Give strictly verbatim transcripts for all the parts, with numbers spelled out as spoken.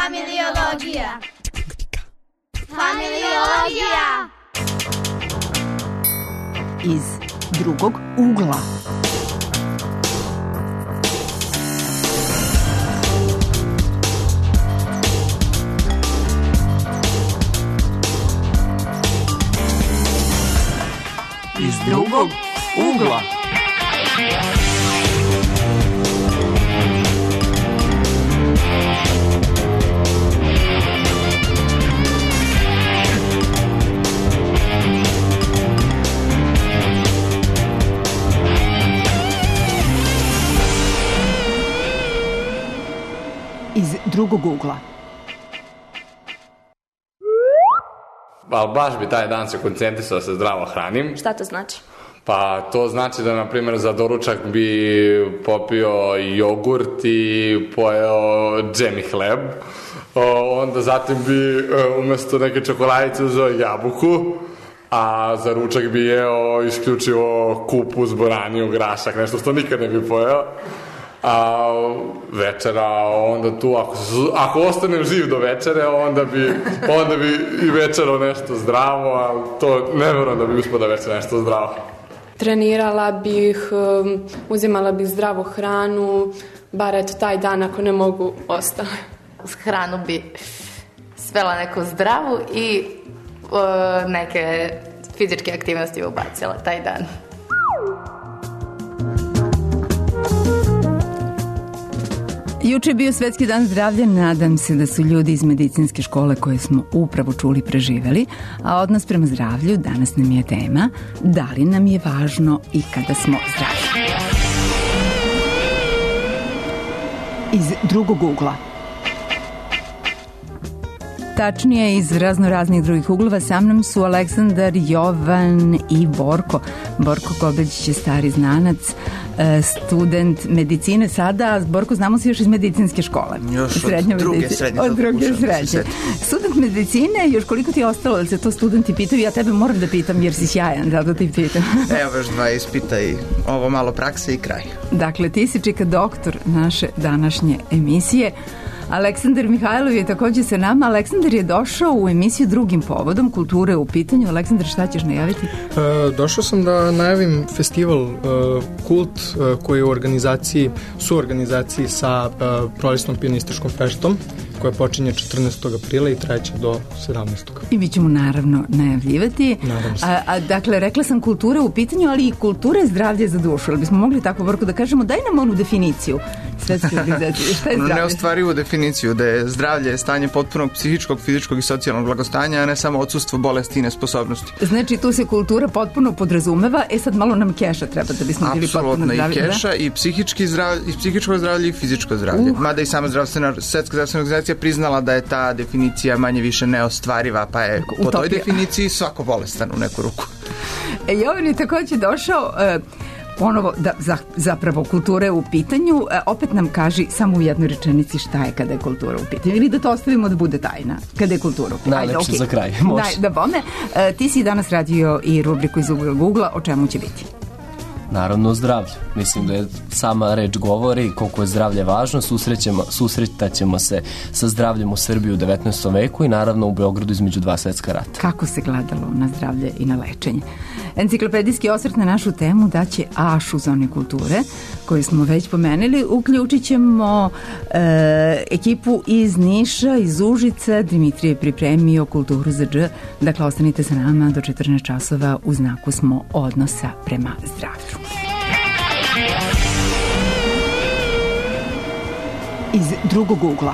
Familiologija. Familiologija. Iz drugog ugla. Iz drugog ugla. Iz drugog ugla. Ali baš bi taj dan se koncentrisao da se zdravo hranim. Šta to znači? Pa to znači da, na primjer, za doručak bi popio jogurt i pojeo džem i hleb. O, onda zatim bi umesto neke čokoladice uzeo jabuku, a za ručak bi jeo isključivo kupus, boraniju, grašak, nešto što nikad ne bi pojeo. A večera, onda tu, ako, ako ostanem živ do večere, onda bi, onda bi i večerao nešto zdravo, ali to ne verujem da bi uspio da večera nešto zdravo. Trenirala bih, uzimala bih zdravu hranu, bar eto taj dan ako ne mogu ostale. Uz hranu bi svela neku zdravu i uh, neke fizičke aktivnosti ubacila taj dan. Juče je bio Svetski dan zdravlja, nadam se da su ljudi iz medicinske škole koje smo upravo čuli preživeli, a odnos prema zdravlju danas nam je tema da li nam je važno i kada smo zdravi. Iz drugog ugla. Tačnije, iz razno raznih drugih uglova sa mnom su Aleksandar, Jovan i Borko. Borko Kobeđić je stari znanac, student medicine sada. Borko, znamo se još iz medicinske škole. Još od srednje druge medici... srednje. Od druge srednje. Student medicine, još koliko ti je ostalo, da se to studenti pitaju? Ja tebe moram da pitam jer si sjajan, zato ti pitam. Evo još dva ispita i ovo malo prakse i kraj. Dakle, ti si čeka doktor naše današnje emisije. Aleksandar Mihajlov je takođe sa nama. Aleksandar je došao u emisiju drugim povodom, kulture u pitanju. Aleksandar, šta ćeš najaviti? E, došao sam da najavim festival e, Kult e, koji je u organizaciji, su organizaciji sa e, Prolećnom pionističkom feštom koja počinje četrnaestog aprila i trajeće do sedamnaestog I mi ćemo naravno najavljivati. A, a, dakle, rekla sam kulture u pitanju, ali i kulture zdravlje za dušu. Ali bismo mogli tako, Borko, da kažemo, daj nam onu definiciju svetske organizacije. Šta je zdravlje? Neostvarivu definiciju da je zdravlje stanje potpunog psihičkog, fizičkog i socijalnog blagostanja, a ne samo odsustvo bolesti i nesposobnosti. Znači, tu se kultura potpuno podrazumeva. E sad malo nam keša treba da bismo bili potpuno zdravi. Apsolutno, i keša, da? i, psihički zdravlje, i psihičko zdravlje i fizičko zdravlje. Uh. Mada i sama zdravstvena, svetska zdravstvena organizacija priznala da je ta definicija manje više neostvariva, pa je po Utopija. Toj definiciji svako bolestan u neku ruku. E, Jovan je takođe došao e, ponovo da za, zapravo kultura je u pitanju. E, opet nam kaži samo u jednoj rečenici šta je kada je kultura u pitanju. Ili da to ostavimo da bude tajna kada je kultura u pitanju. Najlepše okay. za kraj. Može. Daj, da bome. E, ti si danas radio i rubriku iz ugla Google-a. O čemu će biti? Naravno zdravlje. Mislim da je sama reč govori koliko je zdravlje važno. Susrećemo, susretaćemo se sa zdravljem u Srbiji u devetnaestom veku i naravno u Beogradu između dva svetska rata. Kako se gledalo na zdravlje i na lečenje? Enciklopedijski osvrt na našu temu daće Ašu zone kulture, koju smo već pomenuli. Uključit ćemo e, ekipu iz Niša, iz Užica. Dimitrije je pripremio kulturu za dž. Dakle, ostanite sa nama do četrnaest časova. U znaku smo odnosa prema zdravlju. Iz drugog ugla.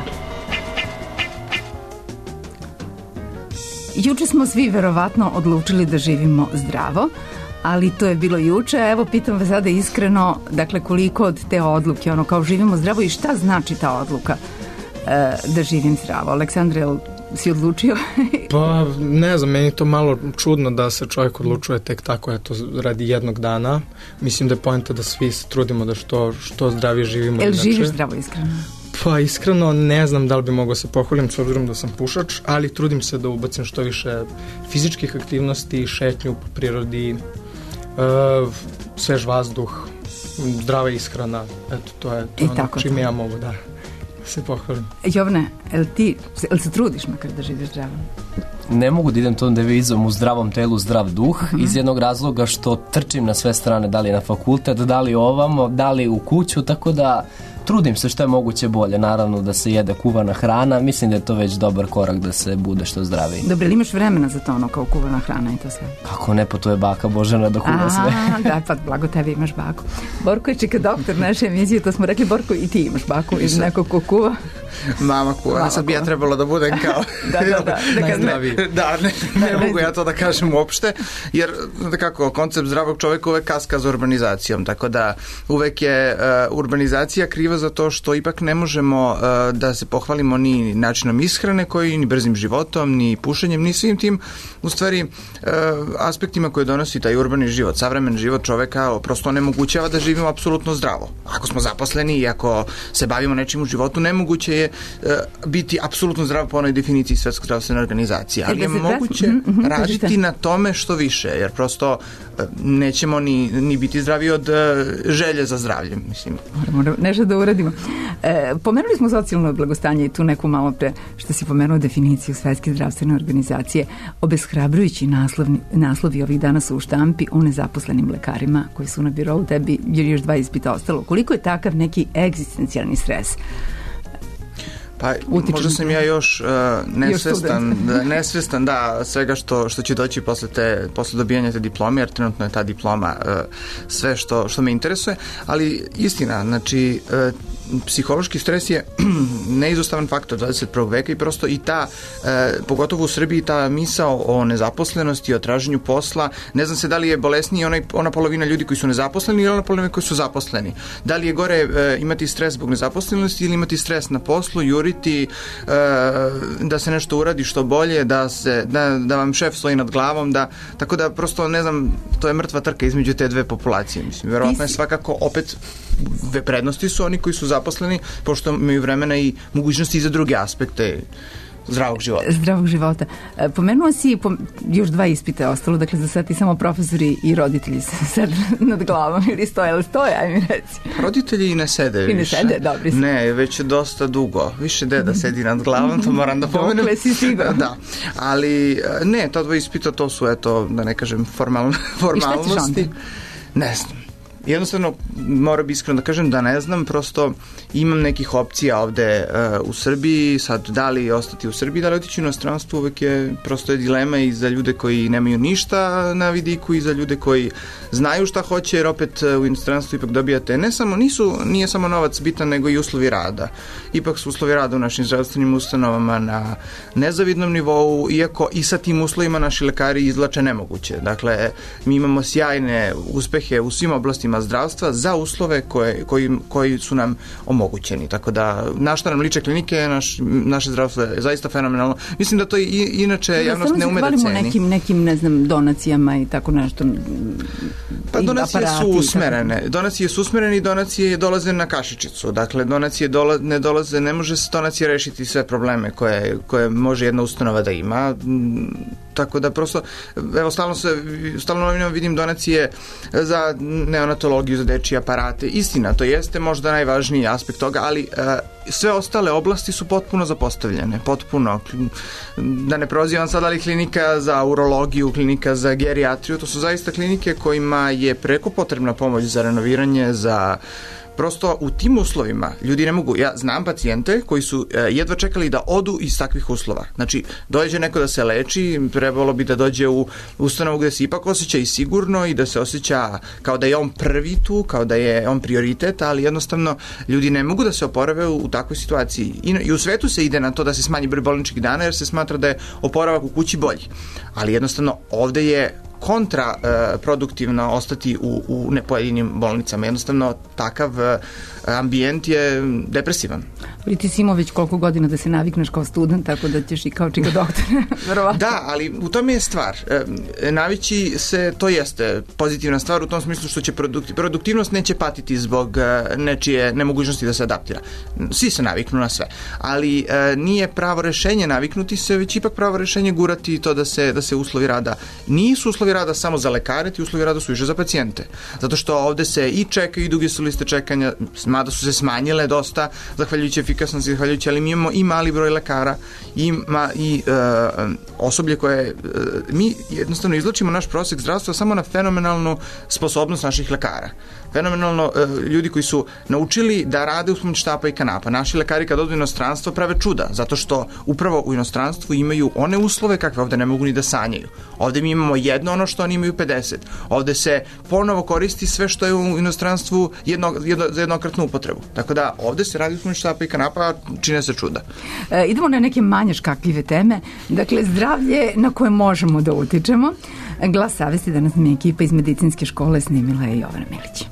Juče smo svi verovatno odlučili da živimo zdravo, ali to je bilo juče. Evo, pitam vas sada iskreno, dakle, koliko od te odluke, ono kao živimo zdravo i šta znači ta odluka e, da živim zdravo? Aleksandre, jel si odlučio? Pa, ne znam, meni je to malo čudno da se čovjek odlučuje tek tako, eto, radi jednog dana. Mislim da je poenta da svi se trudimo da što, što zdravije živimo. Jel živiš zdravo iskreno? Pa iskreno ne znam da li bi mogao se pohvalim s obzirom da sam pušač, ali trudim se da ubacim što više fizičkih aktivnosti, šetnju po prirodi, uh, svež vazduh, zdrava ishrana, eto to je to ono čime ja mogu da... se pohvalim. Jovne, jel ti, jel se trudiš makar da živiš zdravo? Ne mogu da idem tom devizom u zdravom telu, zdrav duh, uh-huh. iz jednog razloga što trčim na sve strane, da li na fakultet, da li ovamo, da li u kuću, tako da trudim se što je moguće bolje, naravno da se jede kuvana hrana, mislim da je to već dobar korak da se bude što zdraviji. Dobro, ili imaš vremena za to ono kao kuvana hrana i to sve? Kako ne, pa to je baka Božana da kuva sve. Da, pa blago tebi imaš baku. Borko je čeka doktor naše emisije, to smo rekli, Borko, i ti imaš baku ili neko ko kuva? Mama kuva, Mama sad bi ja trebalo da budem kao da, da, da, najzdraviji. Da, ne, ne mogu ja to da kažem uopšte, jer da kako, koncept zdravog čoveka uvek kaska za urbanizacijom, tako da uvek je uh, urbanizacija kriva za to što ipak ne možemo uh, da se pohvalimo ni načinom ishrane koji, ni brzim životom, ni pušenjem, ni svim tim u stvari uh, aspektima koje donosi taj urbani život. Savremen život čoveka prosto onemogućava da živimo apsolutno zdravo. Ako smo zaposleni i ako se bavimo nečim u životu, nemoguće je uh, biti apsolutno zdrav po onoj definiciji Svetske zdravstvene organizacije. Ali je moguće mm-hmm, raditi na tome što više, jer prosto uh, nećemo ni, ni biti zdravi od uh, želje za zdravljem, mislim. Moramo nešto da uradimo. E, pomenuli smo socijalno blagostanje i tu neku malo pre što si pomenuo definiciju Svetske zdravstvene organizacije. Obeshrabrujući naslovni, naslovi ovih dana su u štampi o nezaposlenim lekarima koji su na birovu, tebi jer još dva ispita ostalo. Koliko je takav neki egzistencijalni stres? Pa možda sam ja još uh, nesvestan, da, nesvestan da svega što, što će doći posle, te, posle dobijanja te diplome, jer trenutno je ta diploma uh, sve što, što me interesuje, ali istina, znači uh, psihološki stres je neizostavan faktor dvadeset prvog veka i prosto i ta, e, pogotovo u Srbiji, ta misao o nezaposlenosti, o traženju posla, ne znam se da li je bolesniji onaj, ona polovina ljudi koji su nezaposleni ili ona polovina koji su zaposleni. Da li je gore e, imati stres zbog nezaposlenosti ili imati stres na poslu, juriti, e, da se nešto uradi što bolje, da, se, da, da vam šef stoji nad glavom, da, tako da prosto ne znam, to je mrtva trka između te dve populacije. Mislim, verovatno je svakako opet prednosti su oni koji su zaposleni, pošto imaju vremena i mogućnosti i za druge aspekte zdravog života. Zdravog života. Pomenuo si pom- još dva ispita ostalo, dakle za sad ti samo profesori i roditelji se sede nad glavom ili stoje, ali stoje, aj mi reci. Roditelji i ne sede I ne više. sede, dobri su. Ne, već je dosta dugo. Više deda sedi nad glavom, to moram da pomenem. Dokle si stigao. Da, ali ne, ta dva ispita to su, eto, da ne kažem, formal, formalnosti. I šta ćeš onda? Ne znam. Jednostavno, moram iskreno da kažem da ne znam, prosto imam nekih opcija ovde uh, u Srbiji, sad da li ostati u Srbiji, da li otići u inostranstvo, uvek je prosto je dilema i za ljude koji nemaju ništa na vidiku i za ljude koji znaju šta hoće, jer opet uh, u inostranstvu ipak dobijate, ne samo, nisu, nije samo novac bitan, nego i uslovi rada. Ipak su uslovi rada u našim zdravstvenim ustanovama na nezavidnom nivou, iako i sa tim uslovima naši lekari izlače nemoguće. Dakle, mi imamo sjajne uspehe u svim oblastima zdravstva za uslove koje, koji, koji su nam omogućeni. Tako da, na šta nam liče klinike, naš, naše zdravstvo je zaista fenomenalno. Mislim da to i, inače javnost ne ume da ceni. Nekim, nekim, ne znam, donacijama i tako nešto. Pa donacije su usmerene. Donacije su usmerene i donacije dolaze na kašičicu. Dakle, donacije dola, ne dolaze, ne može se donacije rešiti sve probleme koje, koje može jedna ustanova da ima. Tako da prosto, evo, stalno se, stalno novinama vidim donacije za neonatologiju, za dečije aparate. Istina, to jeste možda najvažniji aspekt toga, ali uh, sve ostale oblasti su potpuno zapostavljene. Potpuno. Da ne prozivam sad, ali klinika za urologiju, klinika za gerijatriju, to su zaista klinike kojima je preko potrebna pomoć za renoviranje, za prosto u tim uslovima ljudi ne mogu, ja znam pacijente koji su e, jedva čekali da odu iz takvih uslova. Znači, dođe neko da se leči, trebalo bi da dođe u ustanovu gde se ipak osjeća i sigurno i da se osjeća kao da je on prvi tu, kao da je on prioritet, ali jednostavno ljudi ne mogu da se oporave u, u takvoj situaciji. I, I u svetu se ide na to da se smanji broj bolničkih dana jer se smatra da je oporavak u kući bolji. Ali jednostavno ovde je kontraproduktivno ostati u, u nepojedinim bolnicama. Jednostavno, takav ambijent je depresivan. Ali ti si imao već koliko godina da se navikneš kao student, tako da ćeš i kao čika doktor, verovatno. Da, ali u tome je stvar. E, navići se, to jeste pozitivna stvar u tom smislu što će produktiv, produktivnost neće patiti zbog nečije nemogućnosti da se adaptira. Svi se naviknu na sve. Ali e, nije pravo rešenje naviknuti se, već ipak pravo rešenje gurati to da se, da se uslovi rada, nisu uslovi rada samo za lekare, ti uslovi rada su više za pacijente. Zato što ovde se i čekaju i duge su liste čekanja, mada su se smanjile dosta, zahvaljujući efikasnosti zahvaljujući, ali mi imamo i mali broj lekara, ima i uh, osoblje koje, uh, mi jednostavno izlačimo naš prosek zdravstva samo na fenomenalnu sposobnost naših lekara. Fenomenalno uh, ljudi koji su naučili da rade uz pomoć štapa i kanapa. Naši lekari kad odu u inostranstvo prave čuda, zato što upravo u inostranstvu imaju one uslove kakve ovde ne mogu ni da sanjaju. Ovde mi imamo jedno ono što oni imaju pedeset. Ovde se ponovo koristi sve što je u inostranstvu jedno, jedno, za jednokratnu upotrebu. Tako da ovde se radi uz pomoć štapa i kanapa, čine se čuda. E, idemo na neke manje škakljive teme. Dakle, zdravlje na koje možemo da utičemo. Glas savesti danas mi je ekipa iz medicinske škole snimila je Jovana Milić.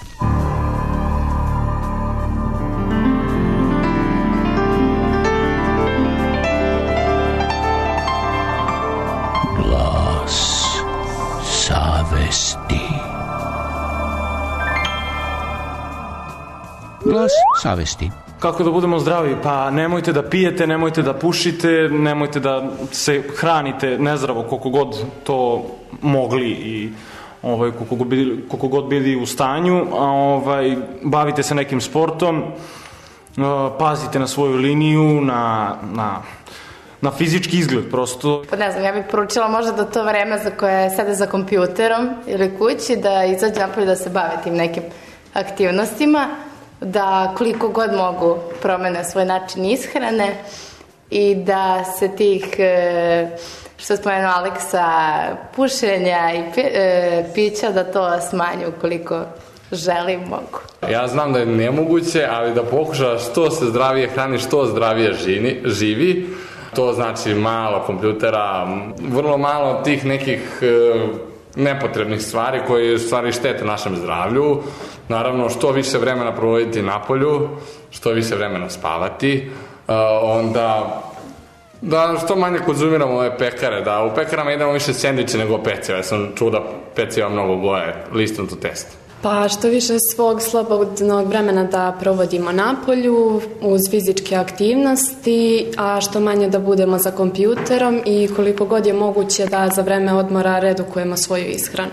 Glas savesti. Kako da budemo zdravi? Pa nemojte da pijete, nemojte da pušite, nemojte da se hranite nezdravo koliko god to mogli i ovaj, koliko, god bili, koliko god bili u stanju. A, ovaj, bavite se nekim sportom, pazite na svoju liniju, na, na, na fizički izgled prosto. Pa ne znam, ja bih poručila možda da to vreme za koje sede za kompjuterom ili kući, da izađe napolje da se bave tim nekim aktivnostima, da koliko god mogu promene svoj način ishrane i da se tih, što je spomenuo Aleksa, pušenja i pića, da to smanju koliko želi mogu. Ja znam da je nemoguće, ali da pokuša što se zdravije hrani, što zdravije žini, živi. To znači malo kompjutera, vrlo malo tih nekih nepotrebnih stvari koje stvari štete našem zdravlju. Naravno, što više vremena provoditi na polju, što više vremena spavati, uh, onda da što manje konzumiramo ove pekare, da u pekarama idemo više sendviče nego peciva. Ja sam čuo da peciva mnogo boje, listom to test. Pa što više svog slobodnog vremena da provodimo na polju uz fizičke aktivnosti, a što manje da budemo za kompjuterom i koliko god je moguće da za vreme odmora redukujemo svoju ishranu.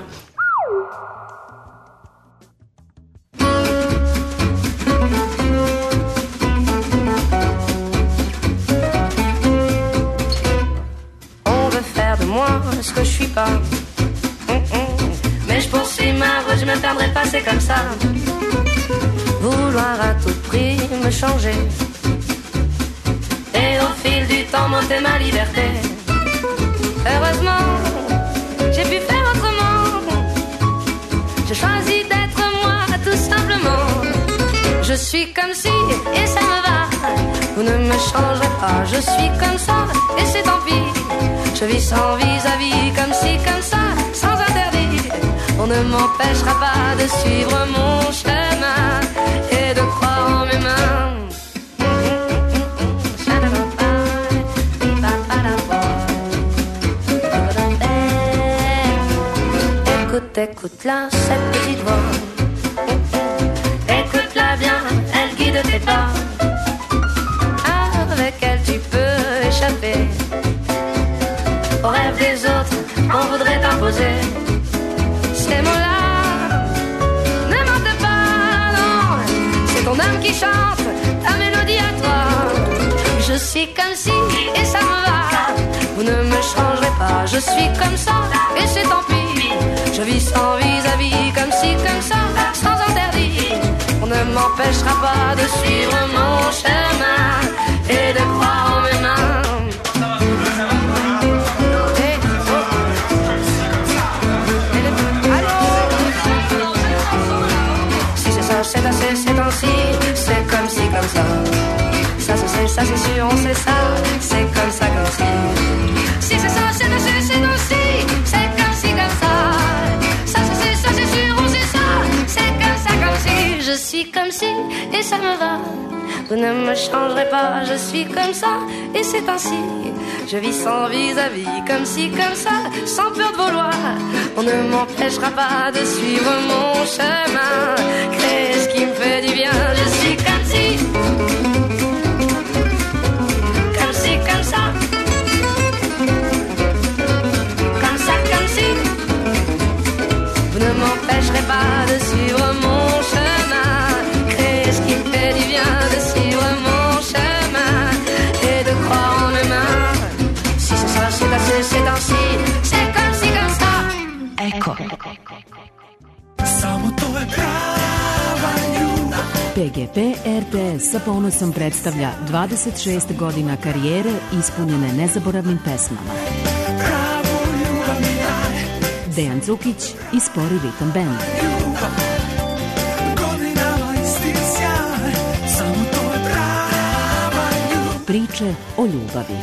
Ce que je suis pas mm -mm. Mais je poursuis ma route, je me perdrai pas, c'est comme ça. Vouloir à tout prix me changer et au fil du temps monter ma liberté. Heureusement, j'ai pu faire autrement. J'ai choisi d'être moi, tout simplement. Je suis comme si, et ça me va. Vous ne me changerez pas, je suis comme ça, et c'est tant pis. Je vis sans vis-à-vis, comme si, comme ça, sans interdit. On ne m'empêchera pas de suivre mon chemin et de croire en mes mains. Écoute, écoute-la, cette petite voix. Écoute-la bien, elle guide tes pas. Avec elle tu peux échapper aux rêves des autres, on voudrait t'imposer ces mots-là. Ne mentent pas, non, c'est ton âme qui chante ta mélodie à toi. Je suis comme si, et ça me va. Vous ne me changerez pas, je suis comme ça, et c'est tant pis. Je vis sans vis-à-vis, comme si, comme ça, sans interdit. On ne m'empêchera pas de suivre mon chemin et de croire en mes mains. C'est assez, c'est ainsi, c'est comme si, comme ça. Ça se sait, ça c'est sûr, on sait ça. C'est comme ça, comme si. Si c'est ça, c'est assez, c'est ainsi, c'est comme si, comme ça. Ça se sait, ça c'est sûr, on sait ça. C'est comme ça, comme si. Je suis comme si, et ça me va. Vous ne me changerez pas, je suis comme ça, et c'est ainsi. Je vis sans vis-à-vis, comme si, comme ça, sans peur de vouloir. On ne m'empêchera pas de suivre mon chemin, créer ce qui me fait du bien. Je suis comme si, comme si, comme ça, comme ça, comme si. Vous ne m'empêcherez pas de suivre mon chemin, créer ce qui me fait du bien, de suivre mon G G P R T S sa ponosom predstavlja dvadeset šest godina karijere ispunjene nezaboravnim pesmama. Dejan Cukić i Spori ritam band. Priče o ljubavi.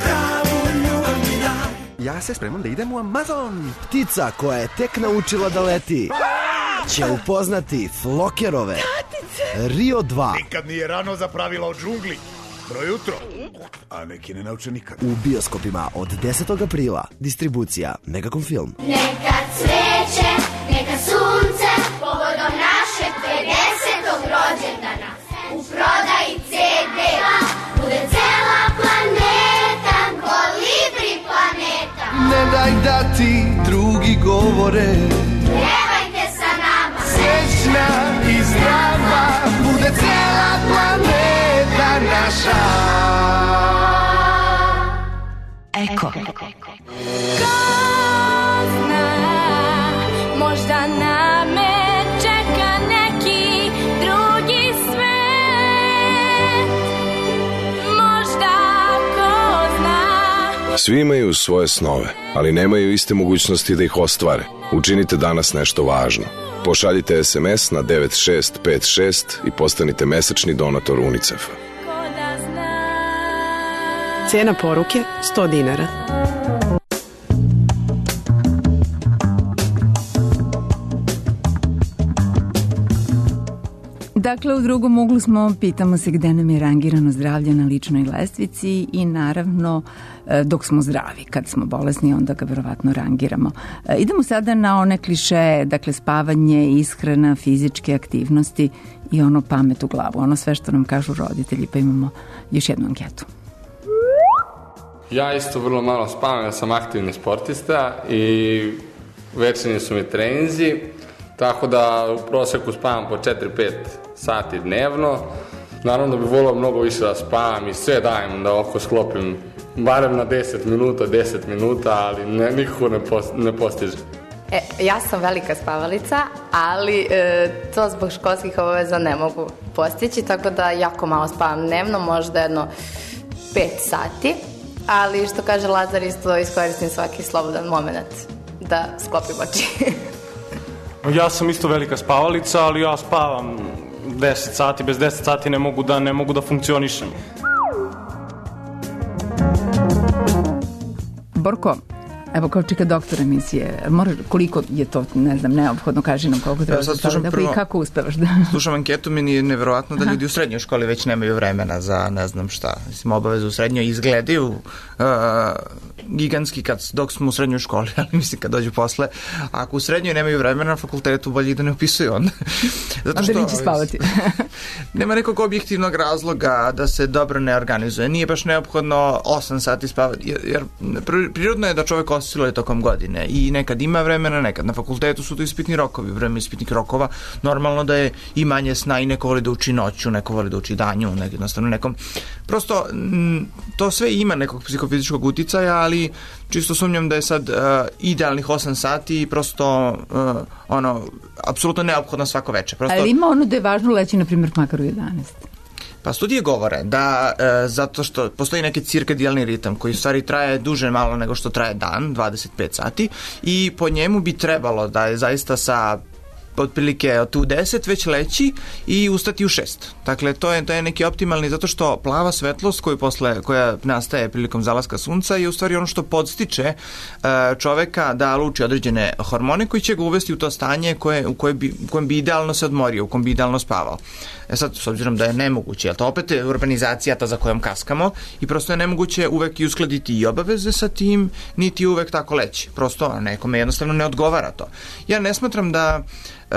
Ja se spremam da idem u Amazon. Ptica koja je tek naučila da leti će upoznati Flokerove. Rio dva. Nikad nije rano za pravila o džungli. Projutro. A neki ne nauče nikad. U bioskopima od desetog aprila. Distribucija Megacom Film. Neka cveće, neka sunce, povodom našeg pedesetog rođendana. U prodaji ce de bude cela planeta, Kolibri planeta. Ne daj da ti drugi govore, pevajte sa nama. Srećna i zdrava bude cela planeta naša. Eko. Ko zna, možda na me čeka neki drugi svet. Možda ko zna. Svi imaju svoje snove, ali nemaju iste mogućnosti da ih ostvare. Učinite danas nešto važno. Pošaljite es em es na devet šest pet šest i postanite mesečni donator UNICEF-a. Cijena poruke sto dinara. Dakle, u drugom uglu smo, pitamo se gde nam je rangirano zdravlje na ličnoj lestvici i naravno dok smo zdravi. Kad smo bolesni, onda ga verovatno rangiramo. Idemo sada na one kliše, dakle spavanje, ishrana, fizičke aktivnosti i ono pamet u glavu, ono sve što nam kažu roditelji, pa imamo još jednu anketu. Ja isto vrlo malo spavam, ja sam aktivni sportista i večernji su mi treninzi, tako da u proseku spavam po četiri pet sati dnevno. Naravno da bih volio mnogo više da spavam i sve dajem da oko sklopim barem na deset minuta, deset minuta, ali ne, nikako ne, post, ne postiže. E, ja sam velika spavalica, ali e, to zbog školskih obaveza ne mogu postići, tako da jako malo spavam dnevno, možda jedno pet sati. Ali što kaže Lazar, isto iskoristim svaki slobodan moment da sklopim oči. Ja sam isto velika spavalica, ali ja spavam deset sati, bez deset sati ne mogu da, ne mogu da funkcionišem. Borko, evo kao čika doktor emisije, moraš, koliko je to, ne znam, neophodno, kaži nam koliko treba da staviti i kako uspevaš da... Slušam anketu, meni je nevjerovatno da ljudi u srednjoj školi već nemaju vremena za ne znam šta, mislim, obavezu u srednjoj, izgledaju uh, gigantski kad, dok smo u srednjoj školi, ali mislim kad dođu posle, ako u srednjoj nemaju vremena, na fakultetu bolje da ne upisuju onda. Zato što, onda neće spavati. Nema nekog objektivnog razloga da se dobro ne organizuje. Nije baš neophodno osam sati spavati, jer, jer prirodno je da čovjek osciluje tokom godine i nekad ima vremena, nekad na fakultetu su to ispitni rokovi, vreme ispitnih rokova, normalno da je i manje sna i neko voli da uči noću, neko voli da uči danju, nek, jednostavno nekom. Prosto, m, to sve ima nekog psihofizičkog uticaja, ali čisto sumnjam da je sad uh, idealnih osam sati prosto uh, ono, apsolutno neophodno svako veče. Prosto... Ali ima ono da je važno leći, na primjer, makar u jedanaest. Pa studije govore da e, zato što postoji neki cirkadijalni ritam koji u stvari traje duže malo nego što traje dan, dvadeset pet sati, i po njemu bi trebalo da je zaista sa otprilike od tu deset već leći i ustati u šest. Dakle, to je, to je neki optimalni, zato što plava svetlost koju posle, koja nastaje prilikom zalaska sunca je u stvari ono što podstiče uh, čoveka da luči određene hormone koji će ga uvesti u to stanje koje, u, koje bi, u kojem bi idealno se odmorio, u kojem bi idealno spavao. E sad, s obzirom da je nemoguće, jer to opet je urbanizacija ta za kojom kaskamo i prosto je nemoguće uvek i uskladiti i obaveze sa tim, niti uvek tako leći. Prosto nekome jednostavno ne odgovara to. Ja ne smatram da Uh,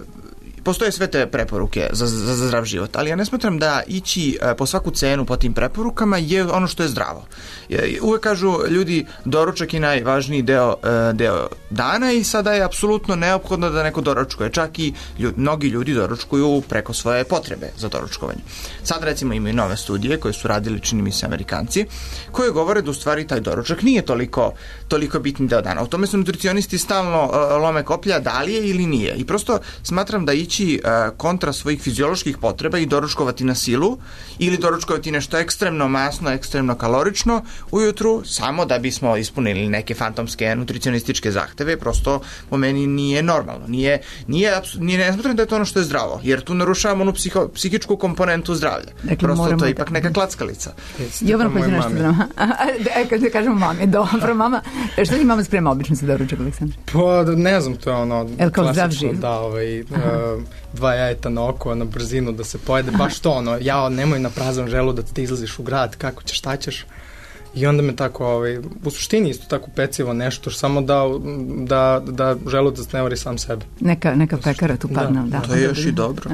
postoje sve te preporuke za, za, za zdrav život, ali ja ne smatram da ići uh, po svaku cenu po tim preporukama je ono što je zdravo. Je, uvek kažu ljudi, doručak je najvažniji deo, uh, deo dana i sada je apsolutno neophodno da neko doručkuje. Čak i ljudi, mnogi ljudi doručkuju preko svoje potrebe za doručkovanje. Sad recimo imaju nove studije koje su radili, čini mi se, Amerikanci, koje govore da u stvari taj doručak nije toliko, toliko bitni deo dana. U tome su nutricionisti stalno uh, lome koplja da li je ili nije. I prosto smatram da ići ići uh, kontra svojih fizioloških potreba i doručkovati na silu ili doručkovati nešto ekstremno masno, ekstremno kalorično ujutru, samo da bismo ispunili neke fantomske nutricionističke zahteve, prosto po meni nije normalno. Nije, nije, nije ne smatram da je to ono što je zdravo, jer tu narušavamo onu psiho, psihičku komponentu zdravlja. Dakle, prosto to je ipak neka klackalica. Jovana, hoće nešto da... Kad da kažemo mami, dobro, mama. Šta ti mama sprema obično za doručak, Aleksandra? Pa, ne znam, to je ono klasično, da, ovaj, uh, dva jajeta na oko, na brzinu da se pojede, baš to, ono, ja nemoj na prazan želudac da ti izlaziš u grad, kako ćeš, šta ćeš? I onda me tako, ovaj, u suštini isto tako pecivo nešto, samo da, da, da želudac ne vari sam sebe. Neka, neka pekara tu padna, da. da. To je još i dobro.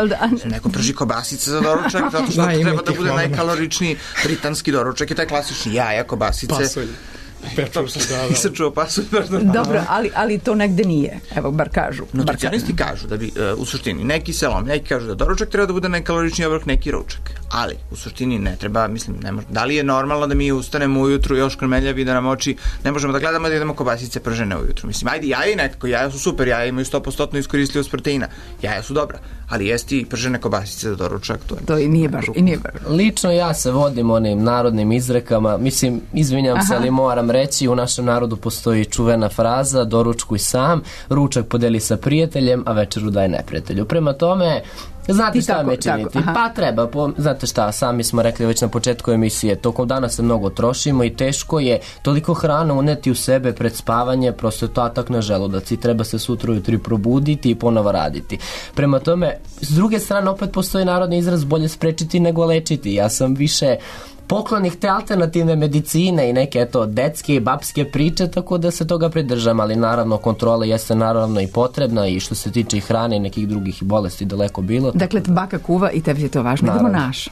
Neko prži kobasice za doručak, zato što da, treba da bude najkaloričniji britanski doručak, je taj klasični jaja, kobasice. Pasulj. Peču se, da, da. Nisam čuo pasulj. Dobro, ali, ali to negde nije, evo, bar kažu. Nutricionisti kažu da bi, uh, u suštini, neki selom, neki kažu da doručak treba da bude najkaloričniji obrok, neki ručak. Ali, u suštini ne treba, mislim, ne može. Da li je normalno da mi ustanemo ujutru još krmeljavi da nam oči, ne možemo da gledamo da idemo kobasice pržene ujutru. Mislim, ajde, jaja nekako, jaja su super, jaja imaju sto posto iskoristivost proteina. Jaja su dobra, ali jesti pržene kobasice za doručak, to je... To i nije baš, i nije baš. Lično ja se vodim onim narodnim izrekama, mislim, izvinjam se, ali moram reći, u našem narodu postoji čuvena fraza, doručkuj sam, ručak podeli sa prijateljem, a večeru daj neprijatelju. Prema tome, znate šta me činiti? Pa treba, po, znate šta, sami smo rekli već na početku emisije, tokom dana se mnogo trošimo i teško je toliko hrane uneti u sebe pred spavanje, prosto je to atak na želudac i treba se sutra ujutro probuditi i ponovo raditi. Prema tome, s druge strane opet postoji narodni izraz bolje sprečiti nego lečiti. Ja sam više poklonih te alternativne medicine i neke eto detske i babske priče, tako da se toga pridržam, ali naravno kontrola jeste naravno i potrebna i što se tiče i hrane i nekih drugih bolesti daleko bilo. Dakle, baka kuva i tebi je to važno. Idemo naš.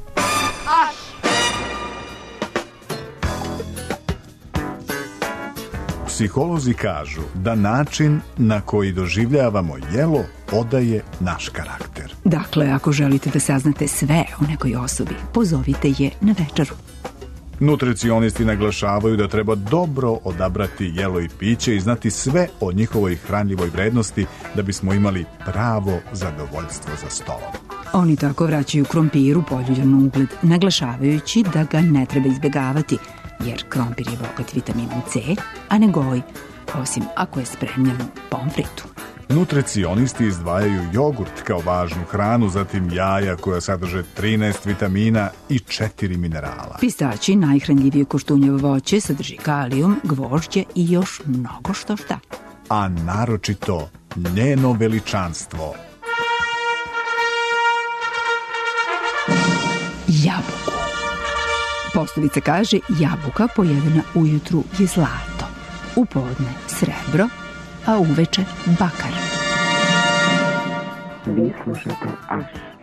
Psiholozi kažu da način na koji doživljavamo jelo odaje naš karakter. Dakle, ako želite da saznate sve o nekoj osobi, pozovite je na večeru. Nutricionisti naglašavaju da treba dobro odabrati jelo i piće i znati sve o njihovoj hranljivoj vrednosti da bismo imali pravo zadovoljstvo za stolom. Oni tako vraćaju krompiru poljuljan ugled, naglašavajući da ga ne treba izbjegavati, jer krompir je bogat vitaminom C, a ne goj, osim ako je spremljen u pomfritu. Nutricionisti izdvajaju jogurt kao važnu hranu, zatim jaja koja sadrže trinaest vitamina i četiri minerala. Pistaći, najhranljivije koštunjevo voće, sadrži kalijum, gvožđe i još mnogo što šta. A naročito njeno veličanstvo. Jabuku. Poslovica kaže, jabuka pojedena ujutru je zlato, u podne srebro, a uveče bakar. Vi slušate Aš.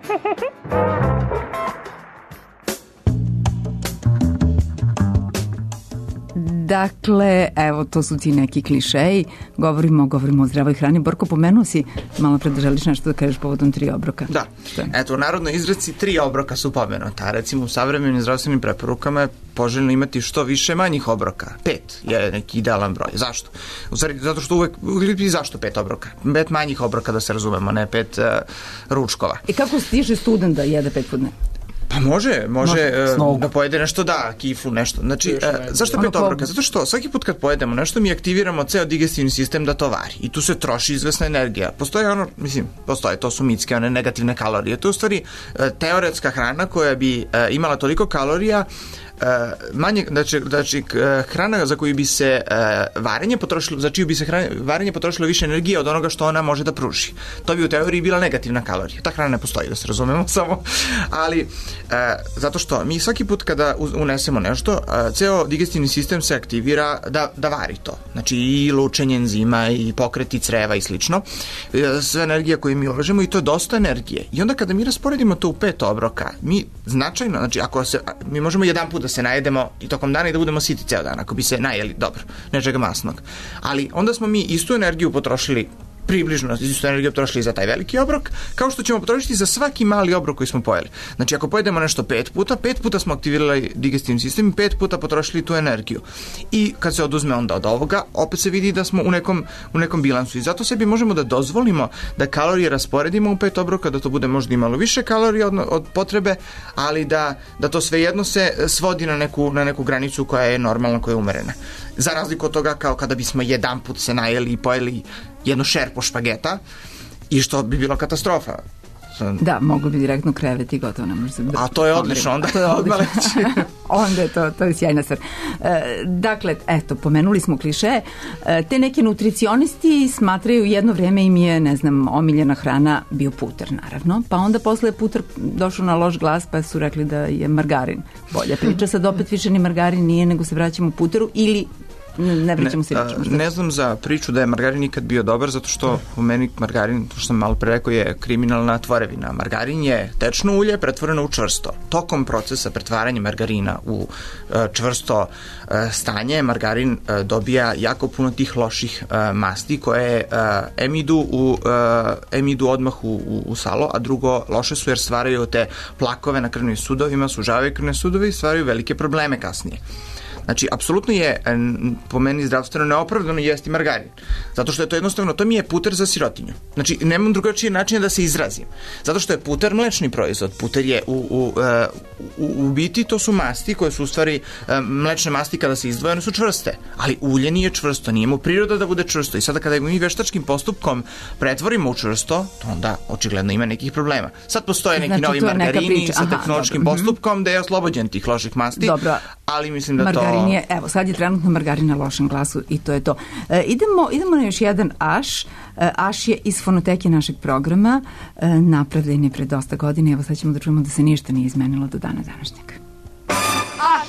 Dakle, evo, to su ti neki klišeji. Govorimo, govorimo o zdravoj hrani. Borko, pomenuo si malo pre da želiš nešto da kažeš povodom tri obroka. Da. Eto, u narodnoj izreci tri obroka su pomenuta. Recimo, u savremenim zdravstvenim preporukama je poželjno imati što više manjih obroka. Pet je neki idealan broj. Zašto? U stvari, zato što uvek, uvek i zašto pet obroka? Pet manjih obroka, da se razumemo, ne pet uh, ručkova. I kako stiže student da jede pet podne? Pa može, može uh, da pojede nešto, da, kiflu, nešto. Znači, uh, zašto pet obroka? Zato što svaki put kad pojedemo nešto, mi aktiviramo ceo digestivni sistem da to vari. I tu se troši izvesna energija. Postoje ono, mislim, postoje, to su mitske, one negativne kalorije. To je u stvari uh, teoretska hrana koja bi uh, imala toliko kalorija, Uh, manje, znači, znači hrana za koju bi se uh, varenje potrošilo, za čiju bi se hrana, varenje potrošilo više energije od onoga što ona može da pruži. To bi u teoriji bila negativna kalorija. Ta hrana ne postoji, da se razumemo samo, ali uh, zato što mi svaki put kada unesemo nešto, uh, ceo digestivni sistem se aktivira da, da vari to. Znači i lučenje enzima i pokreti creva i slično. Uh, sve energija koju mi ulažemo i to je dosta energije. I onda kada mi rasporedimo to u pet obroka, mi značajno, znači ako se, mi možemo jedan put da se najedemo i tokom dana i da budemo siti ceo dan, ako bi se najeli dobro, nečega masnog. Ali onda smo mi istu energiju potrošili približno istu energiju potrošili za taj veliki obrok, kao što ćemo potrošiti za svaki mali obrok koji smo pojeli. Znači, ako pojedemo nešto pet puta, pet puta smo aktivirali digestivni sistem i pet puta potrošili tu energiju. I kad se oduzme onda od ovoga, opet se vidi da smo u nekom, u nekom bilansu. I zato sebi možemo da dozvolimo da kalorije rasporedimo u pet obroka, da to bude možda i malo više kalorija od, od potrebe, ali da, da to svejedno se svodi na neku, na neku granicu koja je normalna, koja je umerena. Za razliku od toga kao kada bismo jedan put se najeli i pojeli jednu šerpu špageta i što bi bilo katastrofa. Da, mogu bi direktno kreveti i gotovo ne može se... A to je odlično, onda to je odlično. Onda je to, to je sjajna stvar. E, dakle, eto, pomenuli smo kliše. E, te neki nutricionisti smatraju jedno vreme im je, ne znam, omiljena hrana bio puter, naravno. Pa onda posle je puter došao na loš glas pa su rekli da je margarin bolja priča. Sad opet više ni margarin nije, nego se vraćamo puteru ili ne vraćamo se vraćamo. Ne, ne znam za priču da je margarin nikad bio dobar, zato što u meni margarin, to što sam malo pre rekao, je kriminalna tvorevina. Margarin je tečno ulje pretvoreno u čvrsto. Tokom procesa pretvaranja margarina u uh, čvrsto uh, stanje, margarin uh, dobija jako puno tih loših uh, masti koje uh, em idu, u, uh, em idu odmah u, u, u salo, a drugo loše su jer stvaraju te plakove na krvnim sudovima, sužavaju krvne sudove i stvaraju velike probleme kasnije. Znači, apsolutno je po meni zdravstveno neopravdano jesti margarin. Zato što je to jednostavno, to mi je puter za sirotinju. Znači, nemam drugačije načina da se izrazim. Zato što je puter mlečni proizvod. Puter je u, u, u, u biti, to su masti koje su u stvari mlečne masti kada se izdvoje, one su čvrste. Ali ulje nije čvrsto, nije mu priroda da bude čvrsto. I sada kada mi veštačkim postupkom pretvorimo u čvrsto, to onda očigledno ima nekih problema. Sad postoje neki znači, novi margarini sa tehnološkim Aha, postupkom da je oslobođen tih loših masti. Dobro. Ali mislim da margarin to... je, evo, sad je trenutno margarin na lošem glasu i to je to. E, idemo, idemo na još jedan aš. E, aš je iz fonoteke našeg programa. E, napravljen je pre dosta godine. Evo sad ćemo da čujemo da se ništa nije izmenilo do dana današnjeg. Aš!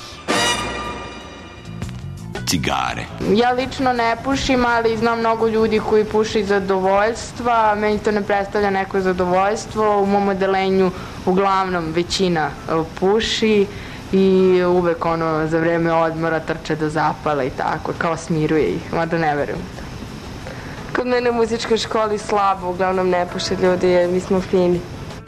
Cigare. Ja lično ne pušim, ali znam mnogo ljudi koji puše iz zadovoljstva. Meni to ne predstavlja neko zadovoljstvo. U mom odelenju uglavnom većina puši i uvek ono za vreme odmora trče do zapala i tako, kao smiruje ih, mada ne verujem. Kod mene u muzičkoj školi slabo, uglavnom ne puše ljudi jer mi smo fini.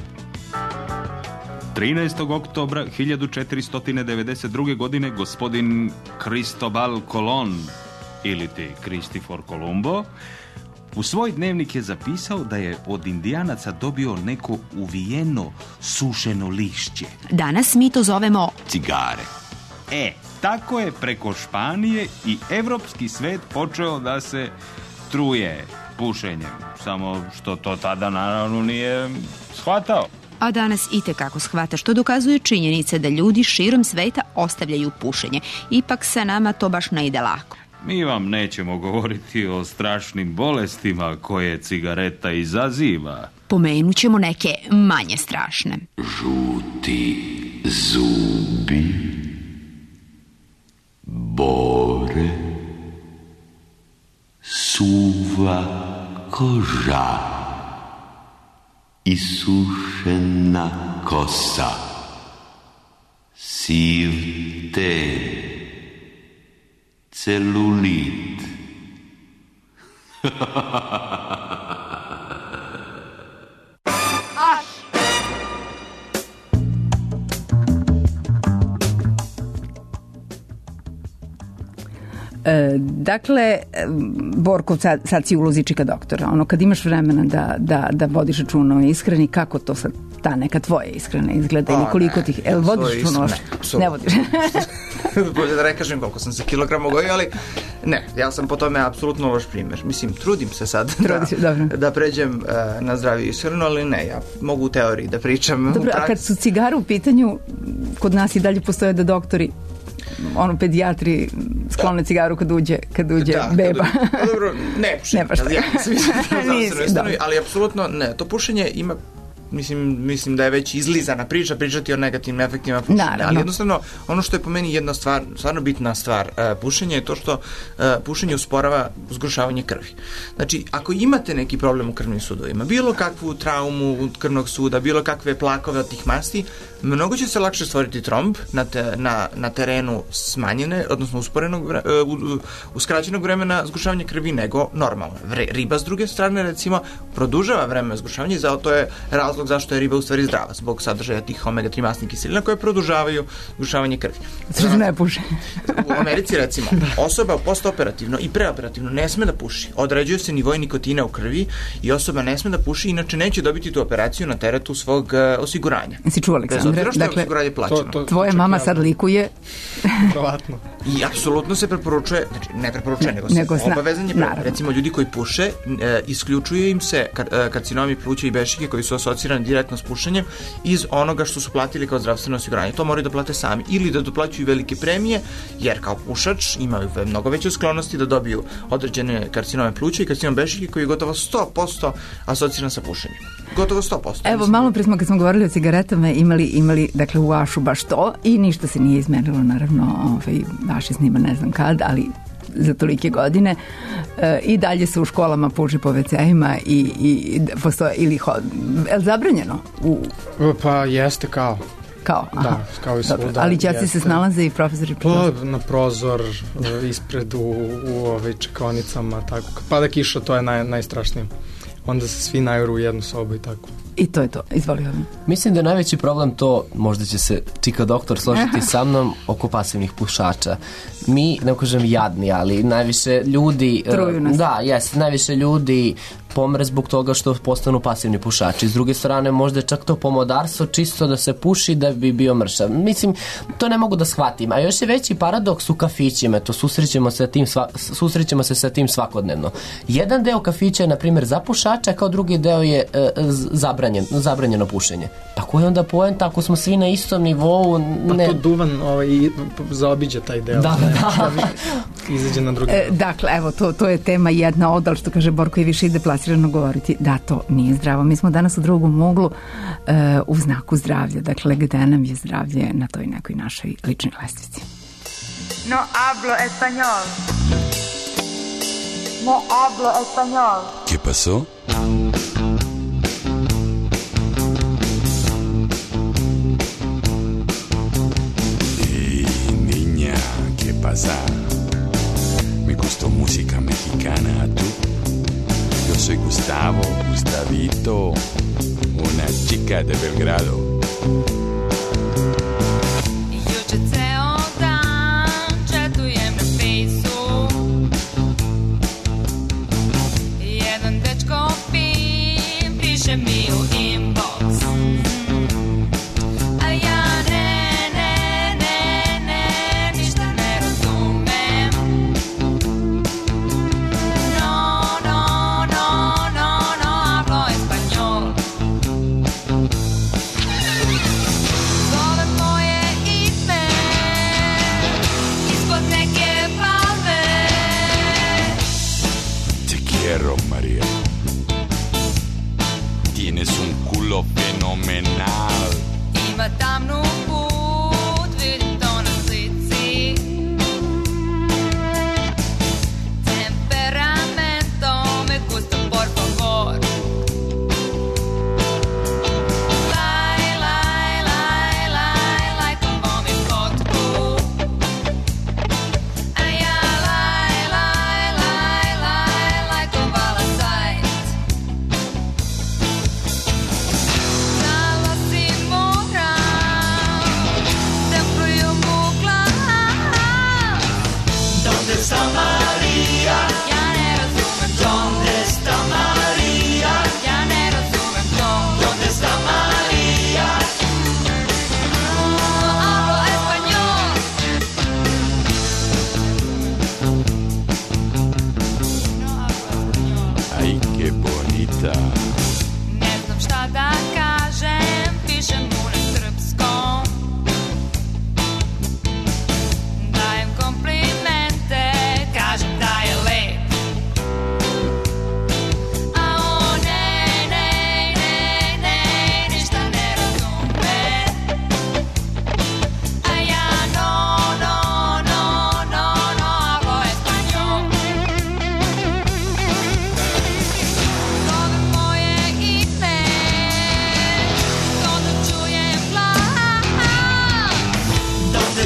trinaestog oktobra hiljadu četiristo devedeset druge. godine gospodin Cristobal Colon ili ti Kristofor Kolumbo u svoj dnevnik je zapisao da je od Indijanaca dobio neko uvijeno sušeno lišće. Danas mi to zovemo cigare. E, tako je preko Španije i evropski svet počeo da se truje pušenjem. Samo što to tada naravno nije shvatao. A danas itekako shvata, što dokazuje činjenice da ljudi širom sveta ostavljaju pušenje. Ipak sa nama to baš ne ide lako. Mi vam nećemo govoriti o strašnim bolestima koje cigareta izaziva. Pomenut ćemo neke manje strašne. Žuti zubi, bore, suva koža, isušena kosa, siv ten, celulit. E, dakle, Borko, sad, sad si ulozi čika doktora. Ono, kad imaš vremena da, da, da vodiš računa o ishrani, kako to sad ta neka tvoja ishrana izgleda ili koliko ti... El, vodiš računa? Ne, ne vodiš. Bolje da ne kažem koliko sam se kilograma gojio, ali ne, ja sam po tome apsolutno loš primjer. Mislim, trudim se sad da, da pređem uh, na zdravi ishranu, ali ne, ja mogu u teoriji da pričam. Dobro, a kad su cigare u pitanju, kod nas i dalje postoje da doktori ono pedijatri sklone cigaru kad uđe, kad uđe da, beba. Kad, dobro, ne pušim. Ne baš tako. Ja, ja, ali apsolutno ne, to pušenje ima mislim, mislim da je već izlizana priča, pričati o negativnim efektima pušenja. Naravno. Ali jednostavno, ono što je po meni jedna stvar, stvarno bitna stvar uh, pušenja je to što uh, pušenje usporava zgrušavanje krvi. Znači, ako imate neki problem u krvnim sudovima, bilo kakvu traumu krvnog suda, bilo kakve plakove od tih masti, mnogo će se lakše stvoriti tromb na, te, na, na terenu smanjene, odnosno usporenog vre, uh, uskraćenog vremena zgrušavanja krvi nego normalno. Riba s druge strane, recimo, produžava vreme zgrušavanja i zato je razlog zašto je riba u stvari zdrava, zbog sadržaja tih omega tri masnih kiselina koje produžavaju zgrušavanje krvi. Sređu ne puše. U Americi, recimo, osoba postoperativno i preoperativno ne sme da puši. Određuje se nivoj nikotina u krvi i osoba ne sme da puši, inače neće dobiti tu operaciju na teretu svog uh, osiguranja. Jesi čuo, Aleksandre? Dakle, to, to, tvoja mama sad likuje. Provatno. I apsolutno se preporučuje, znači ne preporučuje, nego se nego obavezan je, recimo ljudi koji puše, e, isključuje im se kar, e, karcinomi pluća i bešike koji su asocirani direktno s pušenjem iz onoga što su platili kao zdravstveno osiguranje. To moraju da plate sami ili da doplaćuju velike premije, jer kao pušač imaju mnogo veće sklonosti da dobiju određene karcinome pluća i karcinom bešike koji je gotovo sto posto asociran sa pušenjem. Gotovo sto posto. Evo, malo pre smo kad smo govorili o cigaretama imali, imali dakle u Ašu baš to i ništa se nije izmenilo, naravno, ovaj, Aši snima ne znam kad, ali za tolike godine e, i dalje se u školama puši po veceima i, i postoje ili ho, je li zabranjeno? U... Pa jeste kao. Kao, aha. Da, kao i svuda. Ali đaci se snalaze i profesori pa, na prozor, ispred u, u ove čekaonicama, tako. Kad pada kiša, to je naj, najstrašnije. Onda se svi najoru u jednu sobu i tako. I to je to, izvoli ovdje. Mislim da je najveći problem to, možda će se Čika doktor složiti sa mnom, oko pasivnih pušača. Mi, ne kažem jadni, ali najviše ljudi... Truju nas. Da, jes, najviše ljudi pomre zbog toga što postanu pasivni pušači. S druge strane, možda je čak to pomodarstvo čisto da se puši da bi bio mršav. Mislim, to ne mogu da shvatim. A još je veći paradoks u kafićima, to susrećemo se, tim sva, susrećemo se sa tim svakodnevno. Jedan deo kafića je, na primjer, za pušača, kao drugi deo je e, zabranjen, zabranjeno pušenje. Pa koji je onda poenta ako smo svi na istom nivou? Ne... Pa to duvan ovaj, zaobiđe taj deo. Da, ne, da. Izađe na drugi. E, dakle, evo, to, to je tema jedna od, ali što kaže Borko i više ide plasirano govoriti da to nije zdravo. Mi smo danas u drugom uglu e, u znaku zdravlja. Dakle, gde nam je zdravlje na toj nekoj našoj ličnoj lestvici. No hablo español. No hablo español. ¿Qué pasó? Hey, niña, ¿qué pasa? Me gustó música mexicana, ¿tú? Yo soy Gustavo, Gustavito, una chica de Belgrado.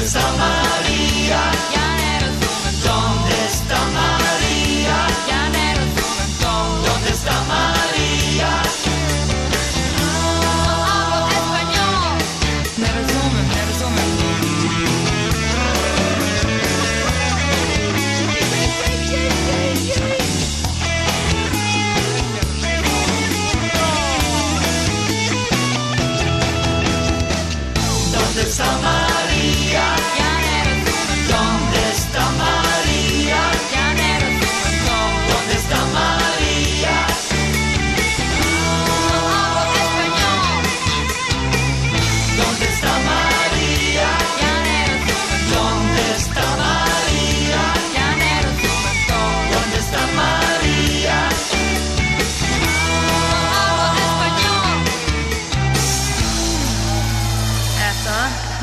sta Maria? Ja ne razumem to. Donde sta Maria? Ja ne razumem to. Donde sta Maria? Hablo español. Ne razumem, ne razumem. Donde sta Maria? Ja ne razumem to. Donde sta Maria? Ja ne razumem to. Donde sta Maria? Hablo español. Donde sta Maria? Ja ne razumem to. Donde sta Maria? Ja ne razumem to. Donde sta Maria? Hablo español. Eto.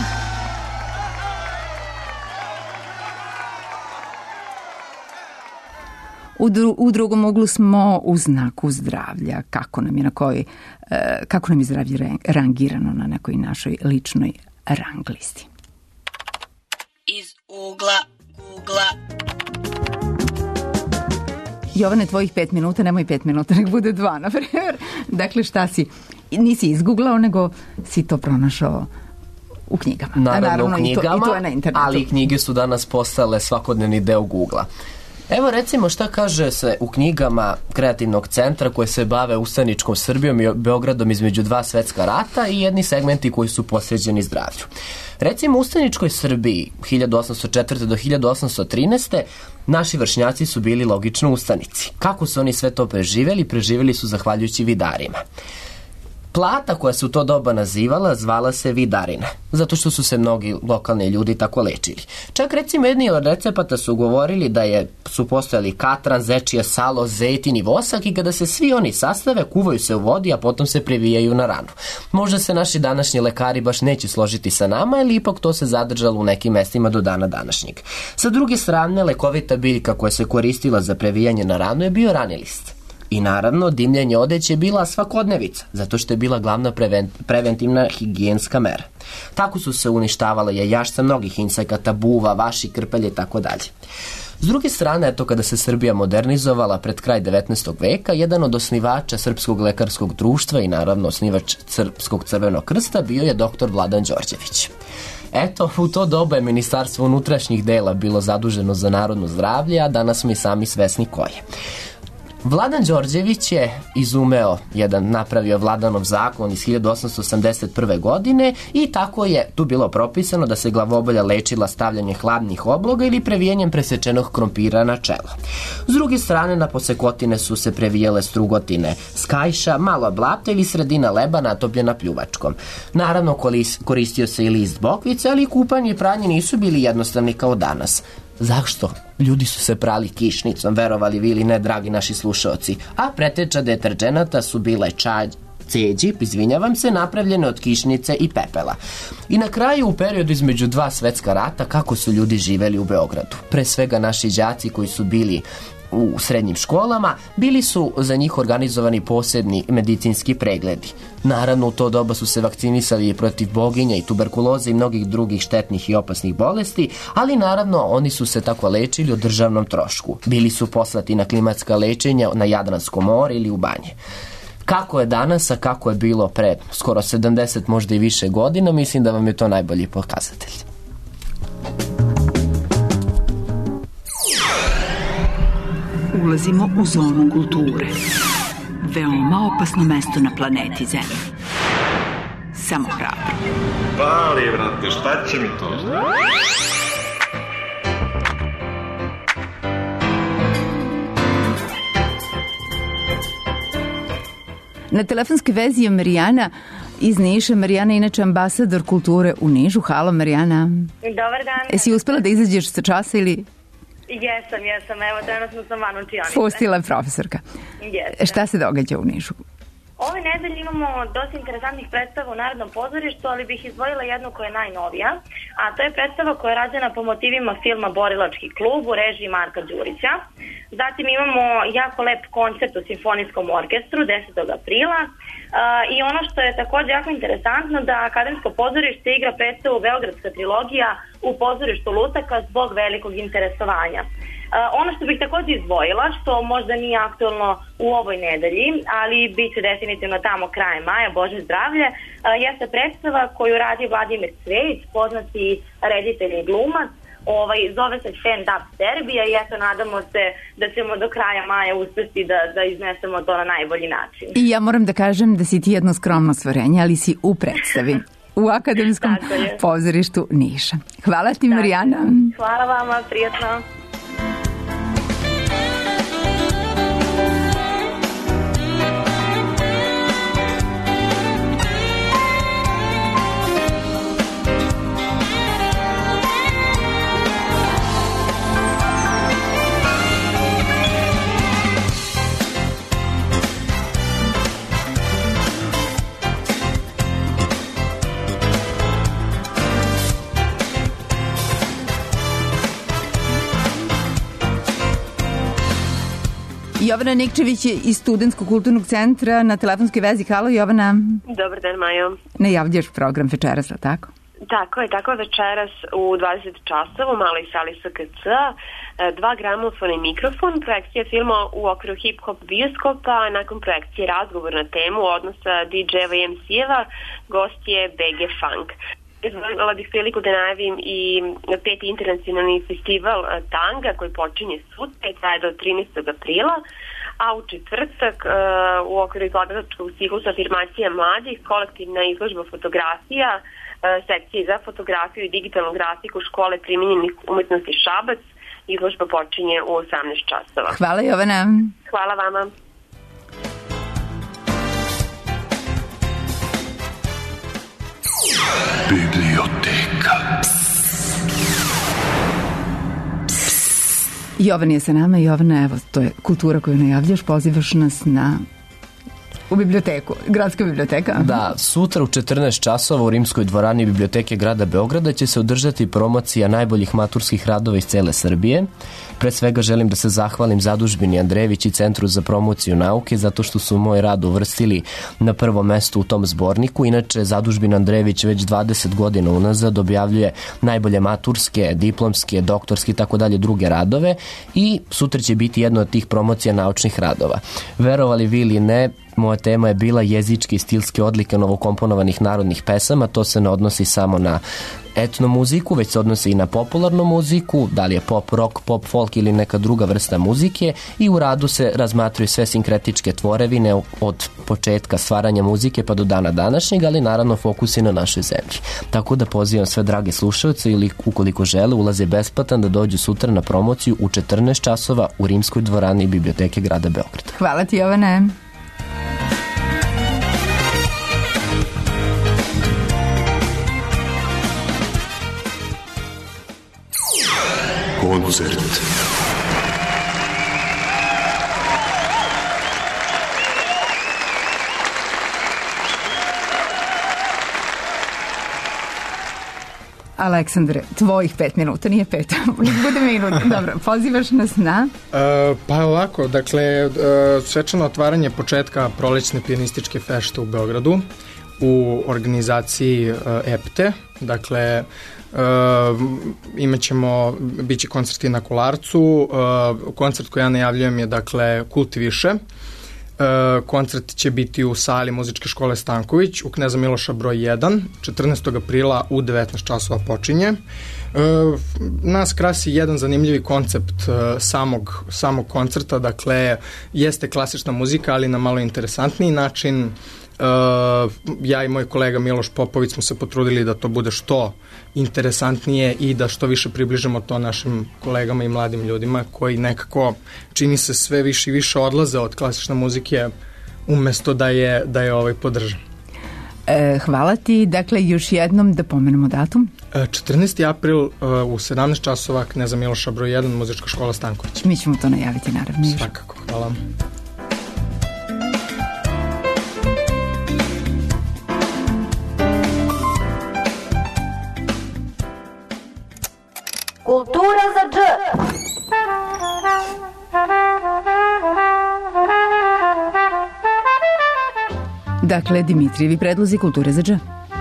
U, dru, u drugom uglu smo u znaku zdravlja. Kako nam je, na koji, e, kako nam je zdravlje rangirano na nekoj našoj ličnoj rang listi. Iz ugla Google-a. Jovane, tvojih pet minuta, nemoj pet minuta, nek bude dva, na primjer. Dakle, šta si? Nisi izgooglao, nego si to pronašao u knjigama. Naravno, naravno u knjigama, i to, i to je na internetu. ali knjige su danas postale svakodnevni deo Google-a. Evo recimo šta kaže se u knjigama Kreativnog centra koje se bave ustaničkom Srbijom i Beogradom između dva svetska rata i jedni segmenti koji su posveđeni zdravlju. Recimo u ustaničkoj Srbiji hiljadu osamsto četvrte do hiljadu osamsto trinaeste naši vršnjaci su bili logično ustanici. Kako su oni sve to preživjeli? Preživjeli su zahvaljujući vidarima. Plata koja se u to doba nazivala zvala se vidarina, zato što su se mnogi lokalni ljudi tako lečili. Čak recimo jedni od recepata su govorili da je, su postojali katran, zečije salo, zejtin i vosak i kada se svi oni sastave, kuvaju se u vodi, a potom se previjaju na ranu. Možda se naši današnji lekari baš neće složiti sa nama, ali ipak to se zadržalo u nekim mestima do dana današnjeg. Sa druge strane, lekovita biljka koja se koristila za previjanje na ranu je bio ranilist. I naravno, dimljenje odeće je bila svakodnevica, zato što je bila glavna preventivna higijenska mera. Tako su se uništavala jajašca mnogih insekata, buva, vaši, krpelje i tako dalje. S druge strane, eto kada se Srbija modernizovala pred kraj devetnaestog veka, jedan od osnivača Srpskog lekarskog društva i naravno osnivač Srpskog crvenog krsta bio je doktor Vladan Đorđević. Eto, u to doba je Ministarstvo unutrašnjih dela bilo zaduženo za narodno zdravlje, a danas smo i sami svesni koje. Vladan Đorđević je izumeo jedan, napravio Vladanov zakon iz hiljadu osamsto osamdeset prve. godine i tako je tu bilo propisano da se glavobolja lečila stavljanje hladnih obloga ili previjanjem presečenog krompira na čelo. S druge strane, na posekotine su se previjele strugotine s kajša, malo blata ili sredina leba natopljena pljuvačkom. Naravno, koristio se i list bokvice, ali kupanje i pranje nisu bili jednostavni kao danas. Zašto? Ljudi su se prali kišnicom, verovali vi ili ne, dragi naši slušaoci, a preteča deterđenata su bile čaj, ceđi, izvinjavam se, napravljene od kišnice i pepela. I na kraju, u periodu između dva svetska rata, kako su ljudi živeli u Beogradu? Pre svega naši đaci koji su bili u srednjim školama, bili su za njih organizovani posebni medicinski pregledi. Naravno, u to doba su se vakcinisali i protiv boginja i tuberkuloze i mnogih drugih štetnih i opasnih bolesti, ali naravno oni su se tako lečili o državnom trošku. Bili su poslati na klimatska lečenja na Jadransko more ili u banje. Kako je danas, a kako je bilo pre skoro sedamdeset, možda i više godina, mislim da vam je to najbolji pokazatelj. Ulazimo u zonu kulture. Veoma opasno mesto na planeti Zemlji. Samo hrabro. Pali, vrate, šta će mi to? Na telefonskoj vezi je Marijana iz Niša. Marijana je inače ambasador kulture u Nišu. Halo, Marijana. Dobar dan. Jesi uspela da izađeš sa časa ili... Jesam, jesam. Evo, trenutno sam van učionice. Pustila je profesorka. Jesam. Šta se događa u Nišu? Ove nedelje imamo dosta interesantnih predstava u Narodnom pozorištu, ali bih izdvojila jednu koja je najnovija, a to je predstava koja je rađena po motivima filma Borilački klub u režiji Marka Đurića. Zatim imamo jako lep koncert u simfonijskom orkestru desetog aprila i ono što je takođe jako interesantno da Akademsko pozorište igra predstavu Beogradska trilogija u pozorištu Lutaka zbog velikog interesovanja. Ono što bih takođe izdvojila, što možda nije aktualno u ovoj nedelji, ali bit će definitivno tamo krajem maja, Bože zdravlje, jeste predstava koju radi Vladimir Cvejić, poznati reditelj i glumac. Ovaj, zove se Stand Up Serbia i eto, nadamo se da ćemo do kraja maja uspesti da, da iznesemo to na najbolji način. I ja moram da kažem da si ti jedno skromno stvorenje, ali si u predstavi u Akademskom pozorištu Niša. Hvala ti, Marijana. Hvala vama, prijatno. Jovana Nikčević je iz Studentskog kulturnog centra na telefonskoj vezi. Halo, Jovana. Dobar dan, Majo. Najavljaš program večeras, ali tako? Tako je, tako večeras u dvadeset časova u maloj sali S K C, dva gramofona i mikrofon, projekcija filma u okviru hip-hop bioskopa, nakon projekcije razgovor na temu odnosa D J-eva i M C-eva, gost je B G Funk. Izvolila bih priliku da najavim i peti internacionalni festival tanga koji počinje sutra i traje do trinaestog aprila, a u četvrtak u okviru izlagačkog ciklusa Afirmacija mladih, kolektivna izložba fotografija, sekcije za fotografiju i digitalnu grafiku škole primijenjenih umetnosti Šabac. Izložba počinje u osamnaest časova. Hvala, Jovana. Hvala vama. Biblioteka. Jovan je sa nama. Jovana, evo, to je kultura koju najavljaš, pozivaš nas na u biblioteku, gradska biblioteka. Da, sutra u četrnaest časova u Rimskoj dvorani Biblioteke grada Beograda će se održati promocija najboljih maturskih radova iz cele Srbije. Pre svega želim da se zahvalim Zadužbini Andrejević i Centru za promociju nauke zato što su moj rad uvrstili na prvo mesto u tom zborniku. Inače, Zadužbina Andrejević već dvadeset godina unazad objavljuje najbolje maturske, diplomske, doktorske i tako dalje druge radove i sutra će biti jedna od tih promocija naučnih radova. Verovali vi ili ne, moja tema je bila jezičke i stilske odlike novokomponovanih narodnih pesama. To se ne odnosi samo na etnomuziku, već se odnosi i na popularnu muziku, da li je pop, rock, pop, folk ili neka druga vrsta muzike, i u radu se razmatraju sve sinkretičke tvorevine od početka stvaranja muzike pa do dana današnjeg, ali naravno fokusi na našoj zemlji. Tako da pozivam sve drage slušalce ili ukoliko žele, ulaz je besplatan da dođu sutra na promociju u četrnaest časova u Rimskoj dvorani Biblioteke grada Beograda. Hvala ti, Jovane. Koncert. Aleksandre, tvojih pet minuta, nije pet, bude minut. Dobro, pozivaš nas na? Uh, pa ovako, dakle, uh, svečano otvaranje početka prolećne pijanističke fešte u Beogradu u organizaciji uh, E P T E. Dakle, Uh, imat ćemo, bit će koncerti na Kolarcu, uh, koncert koji ja najavljujem je dakle Kult više. Uh, koncert će biti u sali Muzičke škole Stanković u Kneza Miloša broj jedan, četrnaestog aprila u devetnaest časova počinje. Uh, nas krasi jedan zanimljivi koncept uh, samog, samog koncerta, dakle jeste klasična muzika, ali na malo interesantniji način. Uh, ja i moj kolega Miloš Popović smo se potrudili da to bude što interesantnije i da što više približimo to našim kolegama i mladim ljudima koji nekako čini se sve više i više odlaze od klasične muzike umesto da je, da je ovaj podržan. E, hvala ti. Dakle, još jednom da pomenemo datum. E, četrnaesti april uh, u sedamnaest časova Kneza Miloša broj jedan, Muzička škola Stanković. Mi ćemo to najaviti, naravno. Svakako, hvala. Kultura za dž. Dakle, Dimitrijevi predlozi kulture za dž.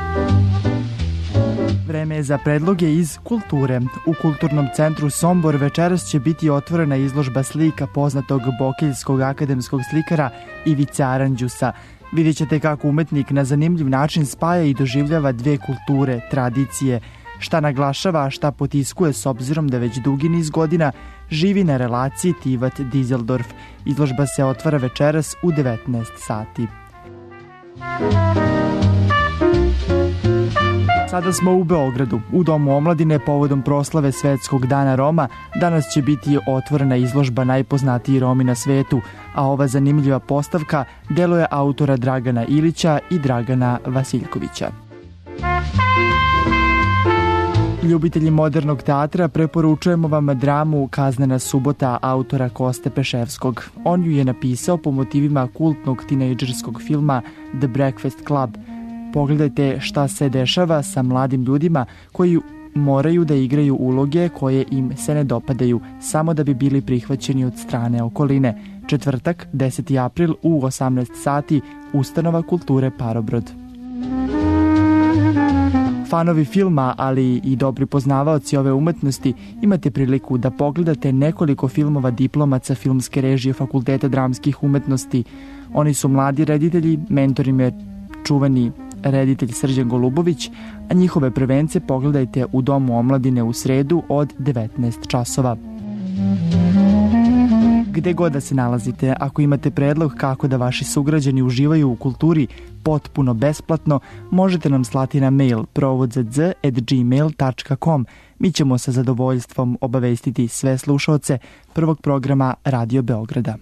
Vreme je za predloge iz kulture. U Kulturnom centru Sombor večeras će biti otvorena izložba slika poznatog bokeljskog akademskog slikara Ivice Aranđusa. Vidjet ćete kako umetnik na zanimljiv način spaja i doživljava dve kulture, tradicije, šta naglašava, a šta potiskuje s obzirom da već dugi niz godina živi na relaciji Tivat-Dizeldorf. Izložba se otvara večeras u devetnaest sati. Sada smo u Beogradu. U Domu omladine povodom proslave Svetskog dana Roma danas će biti otvorena izložba najpoznatiji Romi na svetu, a ova zanimljiva postavka delo je autora Dragana Ilića i Dragana Vasiljkovića. Ljubitelji modernog teatra, preporučujemo vam dramu Kaznena subota autora Koste Peševskog. On ju je napisao po motivima kultnog tinejdžerskog filma The Breakfast Club. Pogledajte šta se dešava sa mladim ljudima koji moraju da igraju uloge koje im se ne dopadaju, samo da bi bili prihvaćeni od strane okoline. Četvrtak, deseti april u osamnaest sati, Ustanova kulture Parobrod. Fanovi filma, ali i dobri poznavaoci ove umetnosti, imate priliku da pogledate nekoliko filmova diplomaca filmske režije Fakulteta dramskih umetnosti. Oni su mladi reditelji, mentor im je čuveni reditelj Srđan Golubović, a njihove prvence pogledajte u Domu omladine u sredu od devetnaest časova. Gde god da se nalazite, ako imate predlog kako da vaši sugrađani uživaju u kulturi potpuno besplatno, možete nam slati na mail provodzadz at gmail dot com. Mi ćemo sa zadovoljstvom obavestiti sve slušaoce prvog programa Radio Beograda.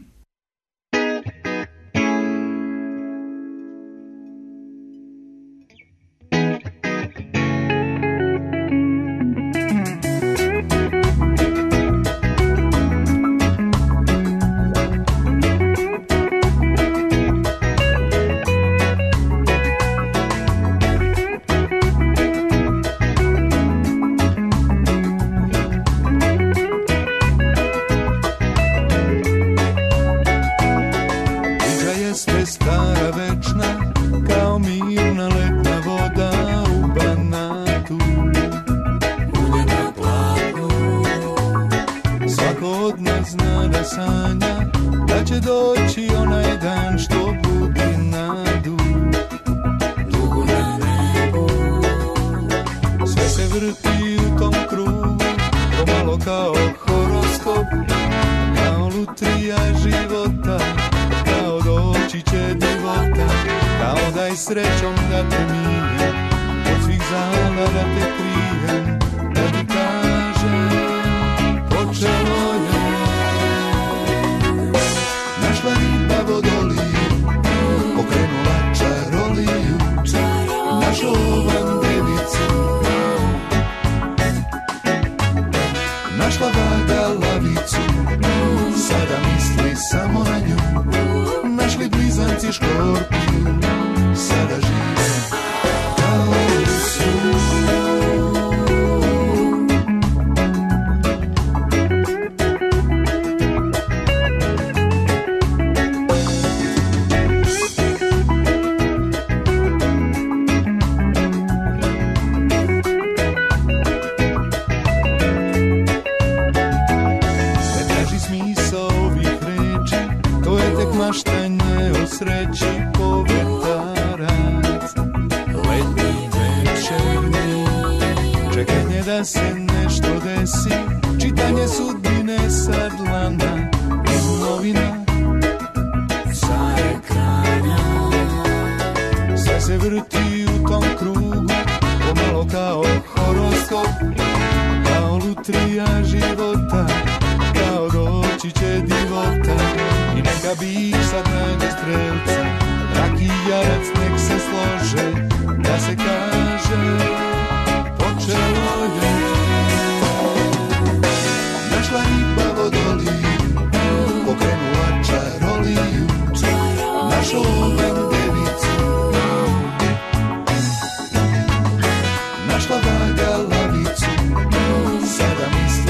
Našla vaga lavicu, sada misli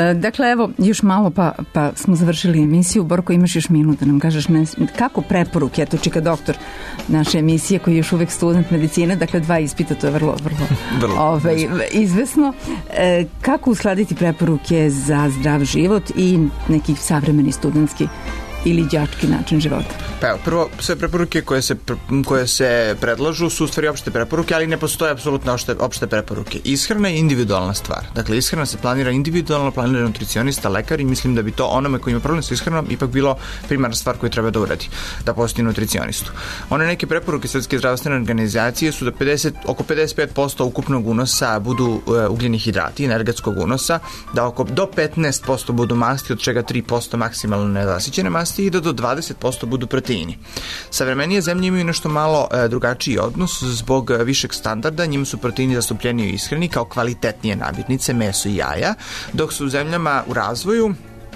dakle, evo, još malo pa, pa smo završili emisiju. Borko, imaš još minut da nam kažeš ne, kako preporuke, eto Čika doktor naše emisije koji je još uvek student medicine, dakle dva ispita, to je vrlo, vrlo, vrlo ovaj, izvesno. E, kako uskladiti preporuke za zdrav život i neki savremeni studentski ili đački način života? Pa evo, prvo, sve preporuke koje se, koje se predlažu su u stvari opšte preporuke, ali ne postoje apsolutno opšte, opšte preporuke. Ishrana je individualna stvar. Dakle, ishrana se planira individualno, planira nutricionista, lekar i mislim da bi to onome koji ima problem sa ishranom ipak bilo primarna stvar koju treba da uradi, da postoji nutricionistu. One neke preporuke Svetske zdravstvene organizacije su da pedeset, oko pedeset pet posto ukupnog unosa budu uh, ugljeni hidrati, energetskog unosa, da oko do petnaest posto budu masti, od čega tri posto maksimalno nezasićene masti i da do dvadeset posto budu proteini. Savremenije zemlje imaju nešto malo e, drugačiji odnos zbog višeg standarda, njima su proteini zastupljeni u ishrani kao kvalitetnije namirnice, meso i jaja, dok su u zemljama u razvoju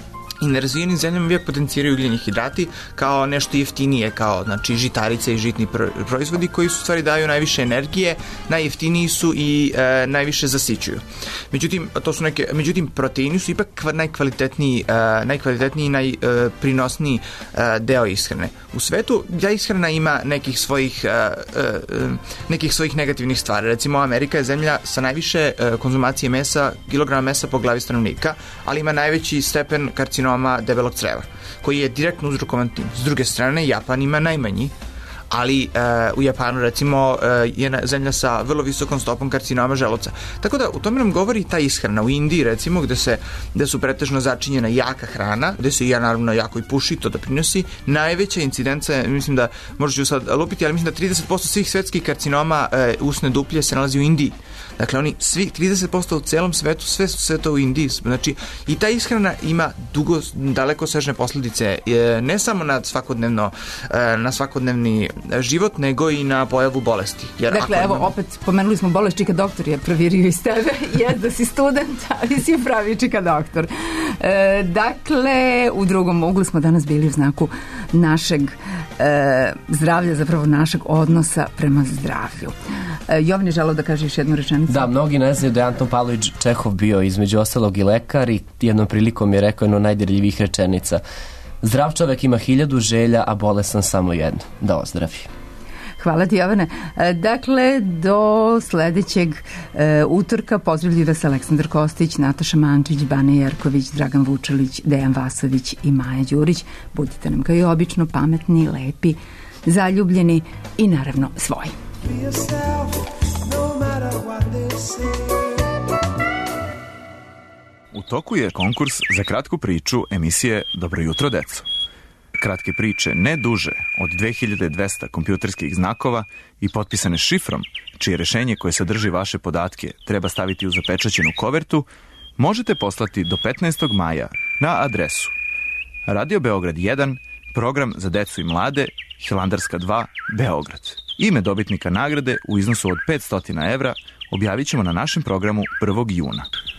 i nerazvijenim zemljama uvijek potenciraju ugljeni hidrati kao nešto jeftinije, kao znači žitarice i žitni proizvodi koji su stvari daju najviše energije, najjeftiniji su i e, najviše zasićuju. Međutim, to su neke, međutim proteini su ipak najkvalitetniji, e, najkvalitetniji i najprinosniji e, deo ishrane. U svetu ja ishrana ima nekih svojih e, e, nekih svojih negativnih stvari. Recimo, Amerika je zemlja sa najviše e, konzumacije mesa, kilograma mesa po glavi stanovnika, ali ima najveći stepen karcinoma debelog creva, koji je direktno uzrokovan tim. S druge strane, Japan ima najmanji, ali uh, u Japanu recimo uh, je zemlja sa vrlo visokom stopom karcinoma želuca. Tako da u tome nam govori ta ishrana. U Indiji recimo, gde, se, gde su pretežno začinjena jaka hrana, gde se ja naravno jako i puši, to doprinosi, najveća incidenca, mislim da, možda ću sad lupiti, ali mislim da trideset posto svih svetskih karcinoma uh, usne duplje se nalazi u Indiji. Dakle, oni svi, trideset posto u celom svetu, sve su sve to u Indiji. Znači, i ta ishrana ima dugo, daleko sežne posljedice, ne samo na svakodnevno, na svakodnevni život, nego i na pojavu bolesti. Jer dakle, evo, imamo... opet pomenuli smo bolest, Čika doktor je provirio iz tebe, jes da si student, ali si pravi Čika doktor. E, dakle, u drugom uglu smo danas bili u znaku našeg e, zdravlja, zapravo našeg odnosa prema zdravlju. E, Jovan je želeo da kaže još jednu rečenicu. Da, mnogi ne znaju da je Anton Pavlović Čehov bio između ostalog i lekar i jednom prilikom je rekao jedno najdirljivih rečenica. Zdrav čovek ima hiljadu želja, a bolesan samo jednu. Da ozdravi. Hvala ti, Jovane. Dakle, do sledećeg e, utorka pozdravljaju vas Aleksandar Kostić, Nataša Mančić, Bane Jerković, Dragan Vučelić, Dejan Vasović i Maja Đurić. Budite nam kao i obično pametni, lepi, zaljubljeni i naravno svoji. U toku je konkurs za kratku priču emisije Dobro jutro, deco. Kratke priče ne duže od dve hiljade dvesta kompjuterskih znakova i potpisane šifrom, čije rešenje koje sadrži vaše podatke treba staviti u zapečaćenu kovertu, možete poslati do petnaestog maja na adresu Radio Beograd jedan, program za decu i mlade, Hilandarska dva, Beograd. Ime dobitnika nagrade u iznosu od petsto evra objavit ćemo na našem programu prvog juna.